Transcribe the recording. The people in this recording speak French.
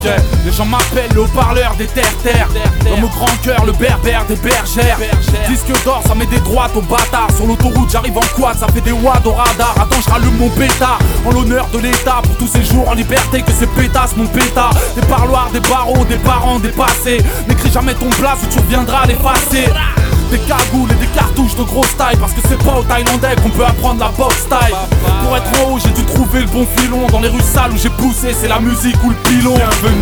Les gens m'appellent le haut-parleur des terres-terres. Dans mon grand cœur, le berbère des bergères. Disque d'or, ça met des droites aux bâtards. Sur l'autoroute, j'arrive en quad, ça fait des watts au radar. Attends, je rallume mon pétard en l'honneur de l'État. Pour tous ces jours en liberté que ces pétasses mon pétard. Des parloirs, des barreaux, des parents dépassés. N'écris jamais ton place ou tu reviendras l'effacer. Des cagoules et des cartouches de grosse taille. Parce que c'est pas aux Thaïlandais qu'on peut apprendre la boxe taille. Pour être en haut, j'ai dû trouver le bon filon. Dans les rues sales où j'ai poussé, c'est la musique ou le pilon.